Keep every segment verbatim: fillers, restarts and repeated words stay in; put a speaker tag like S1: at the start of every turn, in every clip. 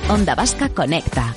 S1: Onda Vasca Conecta.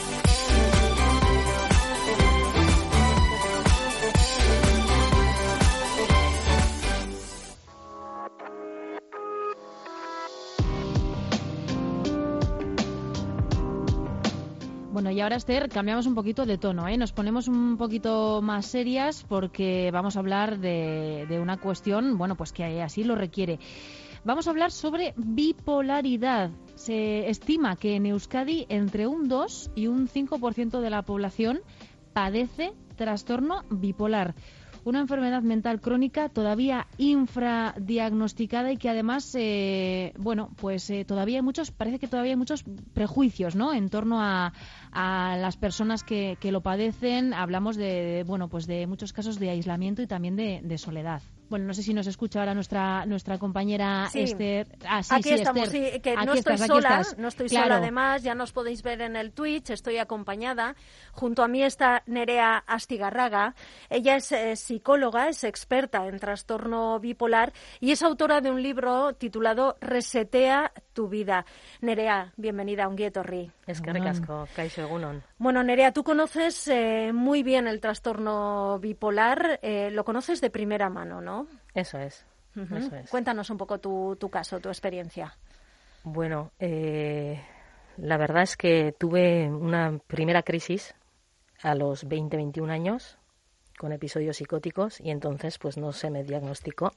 S2: Bueno, y ahora, Esther, cambiamos un poquito de tono, ¿eh? Nos ponemos un poquito más serias porque vamos a hablar de, de una cuestión, bueno, pues que así lo requiere. Vamos a hablar sobre bipolaridad. Se estima que en Euskadi entre un dos y un cinco por ciento de la población padece trastorno bipolar. Una enfermedad mental crónica todavía infradiagnosticada y que además, eh, bueno, pues eh, todavía hay muchos, parece que todavía hay muchos prejuicios, ¿no? En torno a, a las personas que, que lo padecen. Hablamos de, bueno, pues de muchos casos de aislamiento y también de, de soledad. Bueno, no sé si nos escucha ahora nuestra nuestra compañera
S3: sí.
S2: Esther. Ah, sí,
S3: aquí
S2: sí,
S3: estamos,
S2: Esther.
S3: sí, que
S2: aquí
S3: no estoy
S2: estás,
S3: sola,
S2: estás.
S3: no estoy
S2: claro.
S3: sola además, ya nos podéis ver en el Twitch, estoy acompañada. Junto a mí está Nerea Astigarraga, ella es eh, psicóloga, es experta en trastorno bipolar y es autora de un libro titulado Resetea tu vida. Nerea, bienvenida a Ongi Etorri.
S4: Eskerrik asko, kaixo egunon.
S3: Bueno, Nerea, tú conoces eh, muy bien el trastorno bipolar, eh, lo conoces de primera mano, ¿no?
S4: Eso es, uh-huh. eso es.
S3: Cuéntanos un poco tu, tu caso, tu experiencia.
S4: Bueno, eh, la verdad es que tuve una primera crisis a los veinte, veintiún años con episodios psicóticos y entonces pues no se me diagnosticó.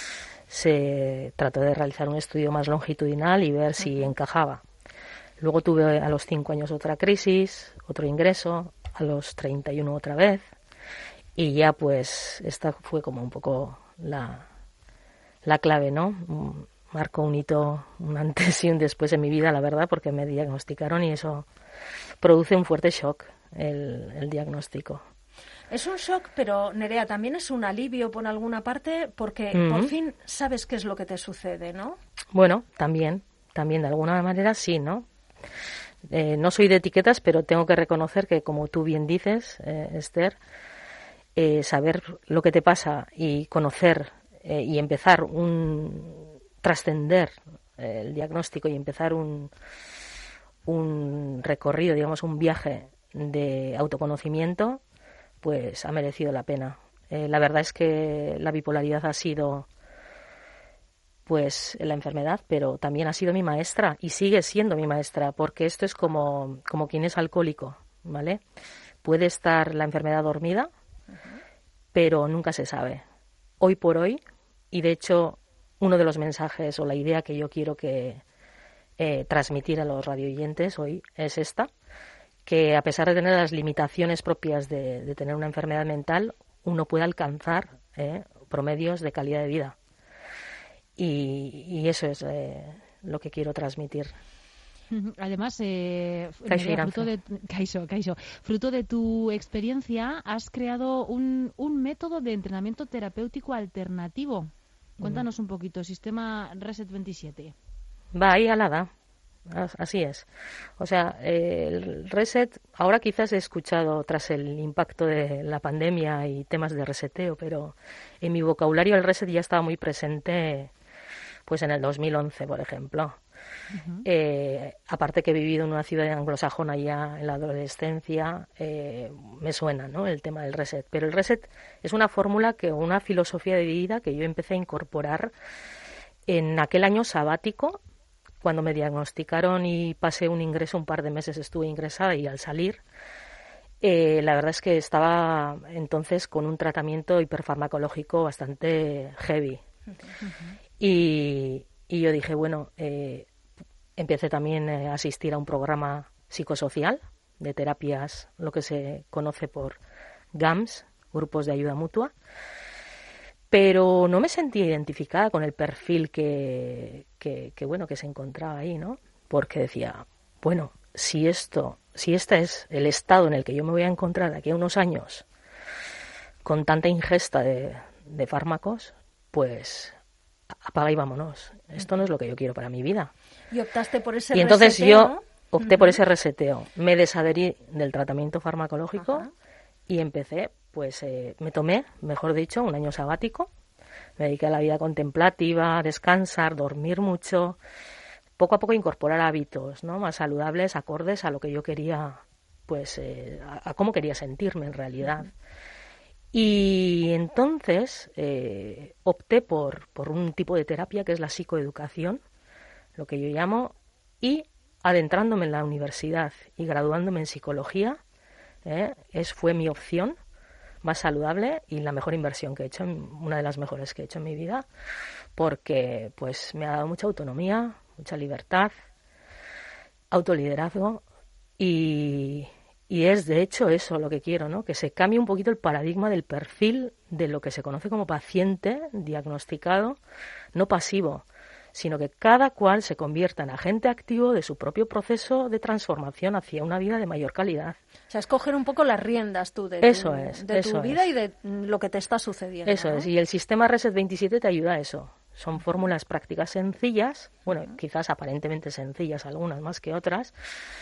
S4: Se trató de realizar un estudio más longitudinal y ver uh-huh. si encajaba. Luego tuve a los cinco años otra crisis, otro ingreso, a los treinta y uno otra vez y ya pues esta fue como un poco la, la clave, ¿no? Marcó un hito, un antes y un después en mi vida, la verdad, porque me diagnosticaron y eso produce un fuerte shock, el, el diagnóstico.
S3: Es un shock, pero Nerea, también es un alivio por alguna parte porque
S4: Uh-huh.
S3: por fin sabes qué es lo que te sucede, ¿no?
S4: Bueno, también, también de alguna manera sí, ¿no? Eh, no soy de etiquetas, pero tengo que reconocer que, como tú bien dices, eh, Esther, eh, saber lo que te pasa y conocer eh, y empezar un trascender eh, el diagnóstico y empezar un, un recorrido, digamos, un viaje de autoconocimiento, pues ha merecido la pena. Eh, la verdad es que la bipolaridad ha sido pues la enfermedad, pero también ha sido mi maestra y sigue siendo mi maestra, porque esto es como, como quien es alcohólico, ¿vale? Puede estar la enfermedad dormida, uh-huh. pero nunca se sabe. Hoy por hoy, y de hecho uno de los mensajes o la idea que yo quiero que eh, transmitir a los radioyentes hoy es esta, que a pesar de tener las limitaciones propias de, de tener una enfermedad mental, uno puede alcanzar eh, promedios de calidad de vida. Y, y eso es eh, lo que quiero transmitir.
S2: Además, eh, Nerea, fruto de Kaixo, Kaixo, fruto de tu experiencia, has creado un, un método de entrenamiento terapéutico alternativo. Cuéntanos mm. un poquito, sistema Reset veintisiete.
S4: Va ahí alada, así es. O sea, eh, el Reset, ahora quizás he escuchado tras el impacto de la pandemia y temas de reseteo, pero en mi vocabulario el Reset ya estaba muy presente pues en el dos mil once, por ejemplo. Uh-huh. Eh, aparte que he vivido en una ciudad anglosajona ya en la adolescencia, eh, me suena, ¿no?, el tema del reset. Pero el reset es una fórmula, que una filosofía de vida que yo empecé a incorporar en aquel año sabático, cuando me diagnosticaron y pasé un ingreso, un par de meses estuve ingresada y al salir, eh, la verdad es que estaba entonces con un tratamiento hiperfarmacológico bastante heavy. Uh-huh. Y, y yo dije, bueno, eh, empecé también a asistir a un programa psicosocial de terapias, lo que se conoce por GAMS, grupos de ayuda mutua, pero no me sentía identificada con el perfil que, que, que bueno, que se encontraba ahí, ¿no? Porque decía, bueno, si esto, si este es el estado en el que yo me voy a encontrar de aquí a unos años, con tanta ingesta de, de fármacos, pues apaga y vámonos. Esto no es lo que yo quiero para mi vida.
S3: Y optaste por ese
S4: Y entonces
S3: reseteo,
S4: yo
S3: ¿no?
S4: opté
S3: uh-huh.
S4: por ese reseteo. Me desadherí del tratamiento farmacológico uh-huh. y empecé, pues eh, me tomé, mejor dicho, un año sabático. Me dediqué a la vida contemplativa, a descansar, dormir mucho, poco a poco incorporar hábitos, ¿no?, más saludables, acordes a lo que yo quería, pues eh, a, a cómo quería sentirme en realidad. Uh-huh. Y entonces eh, opté por, por un tipo de terapia que es la psicoeducación, lo que yo llamo, y adentrándome en la universidad y graduándome en psicología, eh, es, fue mi opción más saludable y la mejor inversión que he hecho, una de las mejores que he hecho en mi vida, porque pues me ha dado mucha autonomía, mucha libertad, autoliderazgo y, y es de hecho eso lo que quiero, ¿no? Que se cambie un poquito el paradigma del perfil de lo que se conoce como paciente diagnosticado, no pasivo, sino que cada cual se convierta en agente activo de su propio proceso de transformación hacia una vida de mayor calidad.
S3: O sea, es coger un poco las riendas tú de
S4: eso
S3: tu,
S4: es,
S3: de
S4: eso
S3: tu vida
S4: es.
S3: y de lo que te está sucediendo.
S4: Eso
S3: ¿no?
S4: es, y el sistema Reset veintisiete te ayuda a eso. Son fórmulas prácticas sencillas, bueno, uh-huh. quizás aparentemente sencillas algunas más que otras,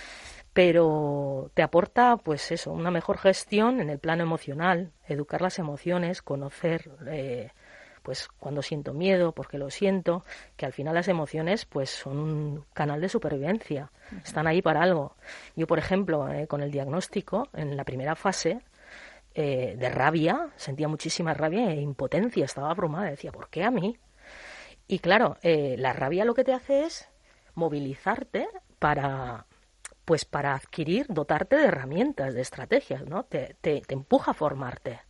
S4: pero te aporta, pues eso, una mejor gestión en el plano emocional, educar las emociones, conocer... Eh, pues cuando siento miedo, porque lo siento, que al final las emociones pues son un canal de supervivencia, uh-huh. están ahí para algo. Yo, por ejemplo, eh, con el diagnóstico, en la primera fase eh, de rabia, sentía muchísima rabia e impotencia, estaba abrumada, decía, ¿por qué a mí? Y claro, eh, la rabia lo que te hace es movilizarte para... pues para adquirir, dotarte de herramientas, de estrategias, ¿no? Te, te, te empuja a formarte.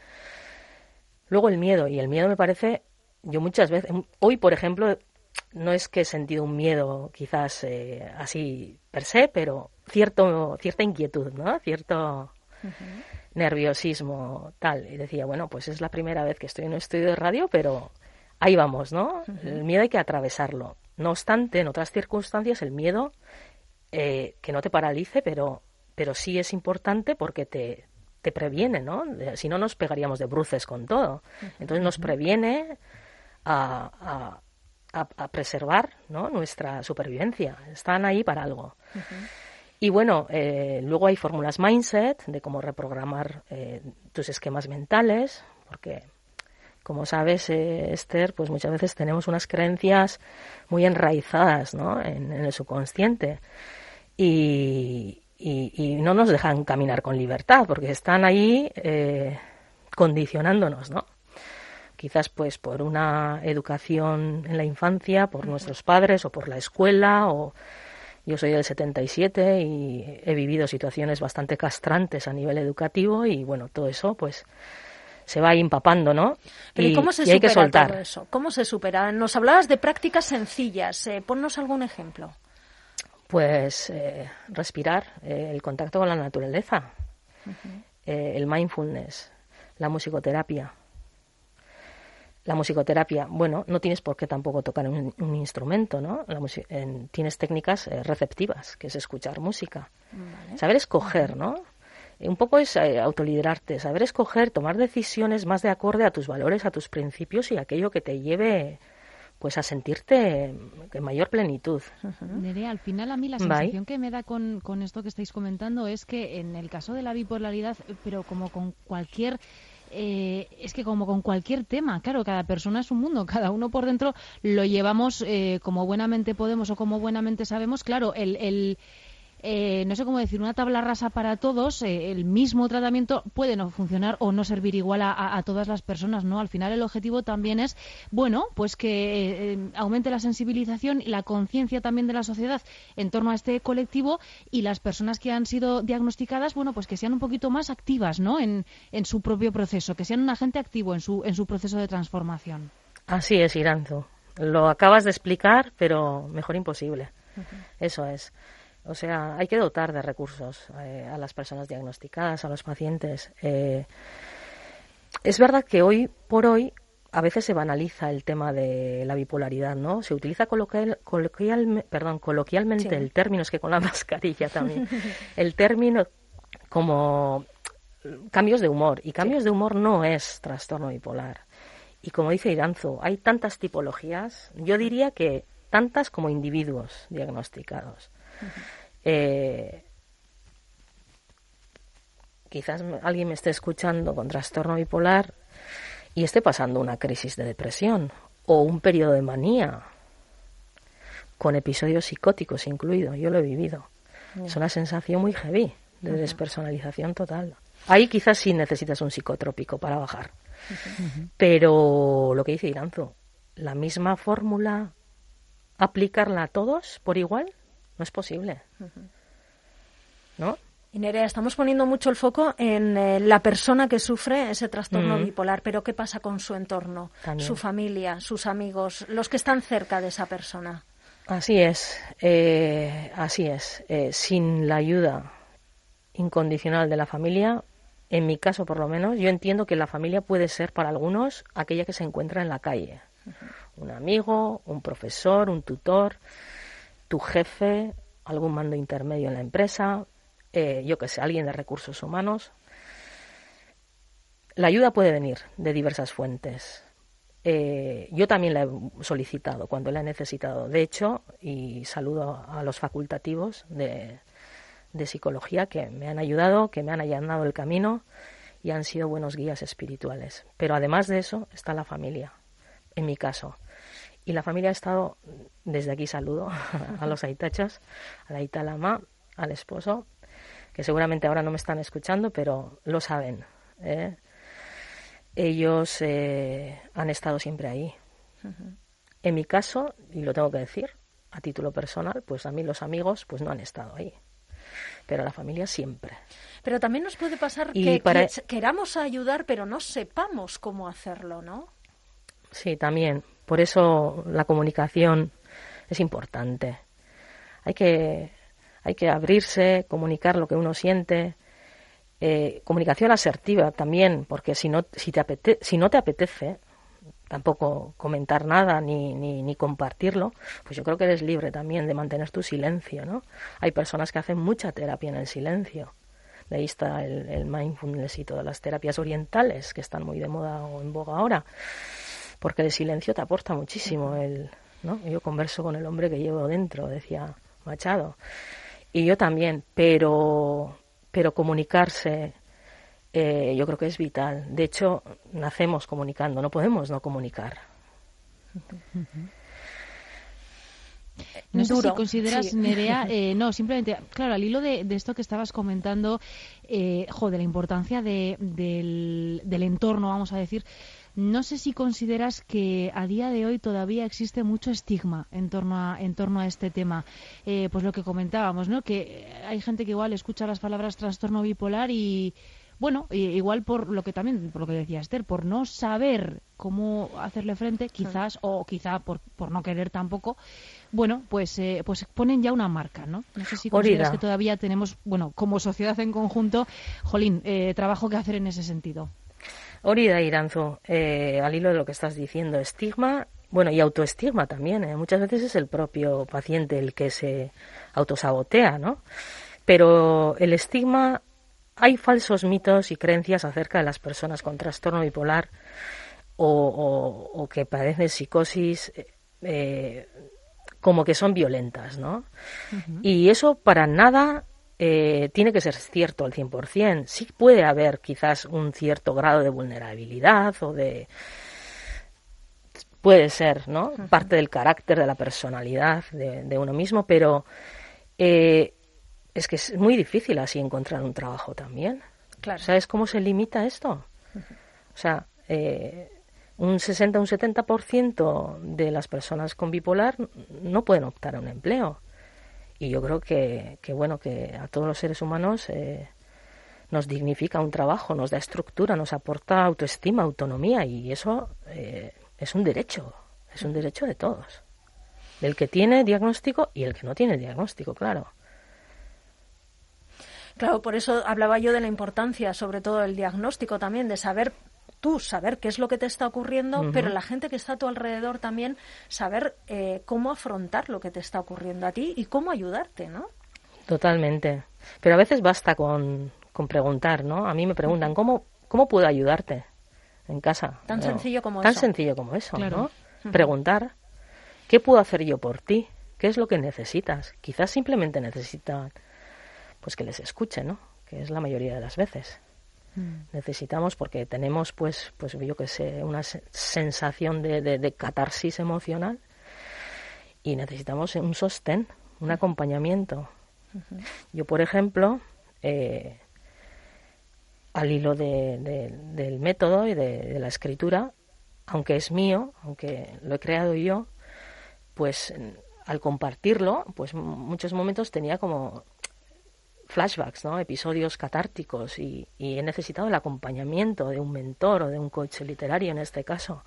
S4: Luego el miedo, y el miedo me parece, yo muchas veces, hoy por ejemplo, no es que he sentido un miedo quizás eh, así per se, pero cierto cierta inquietud, ¿no? Cierto uh-huh. nerviosismo, tal. Y decía, bueno, pues es la primera vez que estoy en un estudio de radio, pero ahí vamos, ¿no? Uh-huh. El miedo hay que atravesarlo. No obstante, en otras circunstancias, el miedo, eh, que no te paralice, pero, pero sí es importante porque te... te previene, ¿no? Si no nos pegaríamos de bruces con todo. Entonces nos previene a, a, a preservar, ¿no?, nuestra supervivencia. Están ahí para algo. Uh-huh. Y bueno, eh, luego hay fórmulas mindset de cómo reprogramar eh, tus esquemas mentales, porque como sabes, eh, Esther, pues muchas veces tenemos unas creencias muy enraizadas, ¿no?, en, en el subconsciente. Y Y, y no nos dejan caminar con libertad porque están ahí eh, condicionándonos, ¿no? Quizás pues por una educación en la infancia, por nuestros padres o por la escuela, o yo soy del setenta y siete y he vivido situaciones bastante castrantes a nivel educativo y bueno, todo eso pues se va empapando, ¿no?
S3: Pero
S4: y,
S3: ¿y cómo se
S4: y hay que
S3: supera
S4: soltar.
S3: todo eso? ¿Cómo se supera? Nos hablabas de prácticas sencillas, eh, ponnos algún ejemplo.
S4: Pues eh, respirar, eh, el contacto con la naturaleza, uh-huh. eh, el mindfulness, la musicoterapia. La musicoterapia, bueno, no tienes por qué tampoco tocar un, un instrumento, ¿no? La musi- en, tienes técnicas eh, receptivas, que es escuchar música. Vale. Saber escoger, uh-huh. ¿no? Un poco es eh, autoliderarte, saber escoger, tomar decisiones más de acorde a tus valores, a tus principios y aquello que te lleve... pues a sentirte en mayor plenitud.
S2: Uh-huh. Nerea, al final a mí la sensación Bye. que me da con, con esto que estáis comentando es que en el caso de la bipolaridad, pero como con cualquier... Eh, es que como con cualquier tema, claro, cada persona es un mundo, cada uno por dentro lo llevamos eh, como buenamente podemos o como buenamente sabemos. Claro, el... el Eh, no sé cómo decir, una tabla rasa para todos, eh, el mismo tratamiento puede no funcionar o no servir igual a, a, a todas las personas, ¿no? Al final el objetivo también es, bueno, pues que eh, aumente la sensibilización y la conciencia también de la sociedad en torno a este colectivo y las personas que han sido diagnosticadas, bueno, pues que sean un poquito más activas, ¿no? En, en su propio proceso, que sean un agente activo en su, en su proceso de transformación.
S4: Así es, Iranzo. Lo acabas de explicar, pero mejor imposible. Uh-huh. Eso es. O sea, hay que dotar de recursos eh, a las personas diagnosticadas, a los pacientes. Eh, es verdad que hoy por hoy a veces se banaliza el tema de la bipolaridad, ¿no? Se utiliza coloquial, coloquial, perdón, coloquialmente sí. el término, es que con la mascarilla también, el término como cambios de humor. Y cambios sí. de humor no es trastorno bipolar. Y como dice Iranzo, hay tantas tipologías, yo diría que tantas como individuos diagnosticados. Uh-huh. Eh, quizás alguien me esté escuchando con trastorno bipolar y esté pasando una crisis de depresión o un periodo de manía. con episodios psicóticos incluidos. Yo lo he vivido. Uh-huh. Es una sensación muy heavy de uh-huh. despersonalización total. Ahí quizás sí necesitas un psicotrópico para bajar. Uh-huh. Pero lo que dice Iranzo, la misma fórmula, aplicarla a todos por igual, no es posible. Uh-huh. ¿No?
S3: Y Nerea, estamos poniendo mucho el foco en eh, la persona que sufre ese trastorno mm. bipolar, pero ¿qué pasa con su entorno, También. su familia, sus amigos, los que están cerca de esa persona?
S4: Así es, eh, así es. Eh, sin la ayuda incondicional de la familia, en mi caso por lo menos, yo entiendo que la familia puede ser para algunos aquella que se encuentra en la calle. Uh-huh. Un amigo, un profesor, un tutor, tu jefe, algún mando intermedio en la empresa, eh, yo que sé, alguien de recursos humanos. La ayuda puede venir de diversas fuentes. Eh, yo también la he solicitado cuando la he necesitado. De hecho, y saludo a los facultativos de, de psicología que me han ayudado, que me han allanado el camino y han sido buenos guías espirituales. Pero además de eso está la familia, en mi caso. Y la familia ha estado, desde aquí saludo a los aitachas, a la aita lama, al esposo, que seguramente ahora no me están escuchando, pero lo saben, ¿eh? Ellos eh, han estado siempre ahí. Uh-huh. En mi caso, y lo tengo que decir, a título personal, pues a mí los amigos pues no han estado ahí. Pero la familia siempre.
S3: Pero también nos puede pasar que, para... que queramos ayudar, pero no sepamos cómo hacerlo, ¿no?
S4: Sí, también. Por eso la comunicación es importante. Hay que, hay que abrirse, comunicar lo que uno siente. Eh, comunicación asertiva también, porque si no, si te apete, si no te apetece tampoco comentar nada ni, ni, ni compartirlo, pues yo creo que eres libre también de mantener tu silencio, ¿no? Hay personas que hacen mucha terapia en el silencio. De ahí está el, el mindfulness y todas las terapias orientales que están muy de moda o en boga ahora, porque el silencio te aporta muchísimo. El, ¿no? Yo converso con el hombre que llevo dentro, decía Machado, y yo también, pero pero comunicarse eh, yo creo que es vital. De hecho, nacemos comunicando, no podemos no comunicar.
S2: No sé
S3: Duro,
S2: si consideras, sí. Nerea, eh, no, simplemente, claro, al hilo de, de esto que estabas comentando, eh, joder, la importancia de, del, del entorno, vamos a decir, no sé si consideras que a día de hoy todavía existe mucho estigma en torno a, en torno a este tema. Eh, pues lo que comentábamos, ¿no? Que hay gente que igual escucha las palabras trastorno bipolar y, bueno, igual por lo que también, por lo que decía Esther, por no saber cómo hacerle frente, quizás, o quizá por, por no querer tampoco, bueno, pues eh, pues ponen ya una marca, ¿no? No sé si consideras que todavía tenemos, bueno, como sociedad en conjunto, jolín, eh, trabajo que hacer en ese sentido.
S4: Orida Iranzo, eh, al hilo de lo que estás diciendo, estigma, bueno, y autoestigma también, ¿eh? Muchas veces es el propio paciente el que se autosabotea, ¿no? Pero el estigma, hay falsos mitos y creencias acerca de las personas con trastorno bipolar o, o, o que padecen psicosis, eh, como que son violentas, ¿no? Uh-huh. Y eso para nada Eh, tiene que ser cierto al cien por ciento. Sí puede haber quizás un cierto grado de vulnerabilidad o de... Puede ser, ¿no? Uh-huh. Parte del carácter, de la personalidad de, de uno mismo, pero eh, es que es muy difícil así encontrar un trabajo también.
S3: Claro.
S4: ¿Sabes cómo se limita esto? Uh-huh. O sea, eh, un sesenta, un setenta por ciento de las personas con bipolar no pueden optar a un empleo. Y yo creo que, que bueno, que a todos los seres humanos eh, nos dignifica un trabajo, nos da estructura, nos aporta autoestima, autonomía, y eso eh, es un derecho, es un derecho de todos, del que tiene diagnóstico y el que no tiene diagnóstico, claro.
S3: Claro, por eso hablaba yo de la importancia, sobre todo del diagnóstico también, de saber tú, saber qué es lo que te está ocurriendo, uh-huh. pero la gente que está a tu alrededor también saber eh, cómo afrontar lo que te está ocurriendo a ti y cómo ayudarte, ¿no?
S4: Totalmente. Pero a veces basta con, con preguntar, ¿no? A mí me preguntan, uh-huh. ¿cómo, cómo puedo ayudarte en casa?
S3: Tan
S4: no,
S3: sencillo como
S4: tan
S3: eso.
S4: Tan sencillo como eso,
S2: claro.
S4: ¿no?
S3: Uh-huh.
S4: Preguntar, ¿qué puedo hacer yo por ti? ¿Qué es lo que necesitas? Quizás simplemente necesitan pues que les escuche, ¿no? Que es la mayoría de las veces. Necesitamos, porque tenemos pues pues yo que sé, una sensación de, de, de catarsis emocional, y necesitamos un sostén, un acompañamiento. Uh-huh. Yo, por ejemplo, eh, al hilo de, de, del método y de, de la escritura, aunque es mío, aunque lo he creado yo, pues al compartirlo, pues muchos momentos tenía como flashbacks, ¿no? Episodios catárticos, y, y he necesitado el acompañamiento de un mentor o de un coach literario en este caso.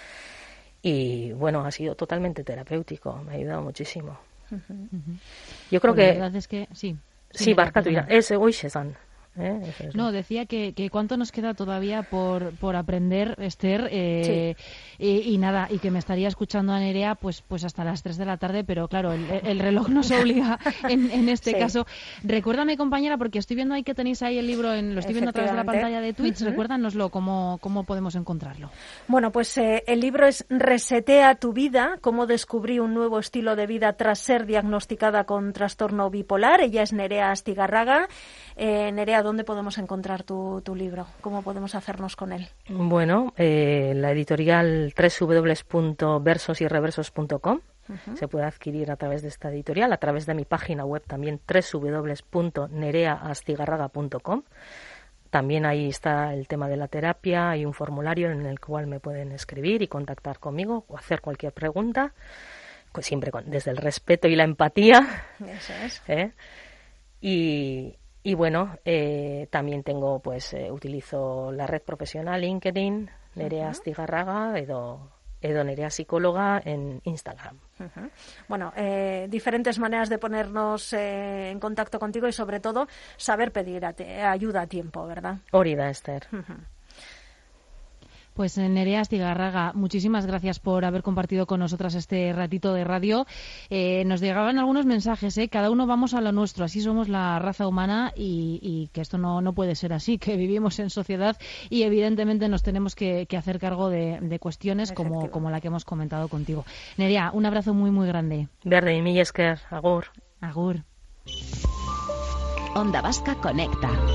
S4: Y bueno, ha sido totalmente terapéutico, me ha ayudado muchísimo. Uh-huh. Yo creo
S2: pues
S4: que...
S2: La verdad es que sí.
S4: Sí, barca tuya. Ese, uy, Shezan. ¿Eh?
S2: No, decía que, que cuánto nos queda todavía por, por aprender, Esther, eh, sí. y, y nada, y que me estaría escuchando a Nerea pues pues hasta las tres de la tarde, pero claro, el, el reloj nos obliga en, en este sí. caso. Recuérdame, compañera, porque estoy viendo ahí que tenéis ahí el libro, en, lo estoy viendo a través de la pantalla de Twitch, uh-huh. Recuérdanoslo, cómo, cómo podemos encontrarlo.
S3: Bueno, pues eh, el libro es Resetea tu vida, cómo descubrí un nuevo estilo de vida tras ser diagnosticada con trastorno bipolar. Ella es Nerea Astigarraga. Eh, Nerea, ¿dónde podemos encontrar tu, tu libro? ¿Cómo podemos hacernos con él?
S4: Bueno, eh, la editorial doble u doble u doble u punto versos y reversos punto com. Uh-huh. Se puede adquirir a través de esta editorial, a través de mi página web también, doble u doble u doble u punto nerea astigarraga punto com. También ahí está el tema de la terapia, hay un formulario en el cual me pueden escribir y contactar conmigo o hacer cualquier pregunta, pues siempre con, desde el respeto y la empatía.
S3: Eso es.
S4: ¿Eh? Y... Y bueno, eh, también tengo, pues, eh, utilizo la red profesional LinkedIn, Nerea uh-huh. Astigarraga, edo, edo Nerea Psicóloga en Instagram.
S3: Uh-huh. Bueno, eh, diferentes maneras de ponernos eh, en contacto contigo y sobre todo saber pedir a te, ayuda a tiempo, ¿verdad?
S4: Hori da, Esther.
S3: Uh-huh.
S2: Pues Nerea Astigarraga, muchísimas gracias por haber compartido con nosotras este ratito de radio. Eh, nos llegaban algunos mensajes, ¿eh? Cada uno vamos a lo nuestro, así somos la raza humana y, y que esto no, no puede ser así, que vivimos en sociedad y evidentemente nos tenemos que, que hacer cargo de, de cuestiones como, como la que hemos comentado contigo. Nerea, un abrazo muy, muy grande.
S4: Verde y mila esker, agur.
S2: Agur.
S1: Onda Vasca Conecta.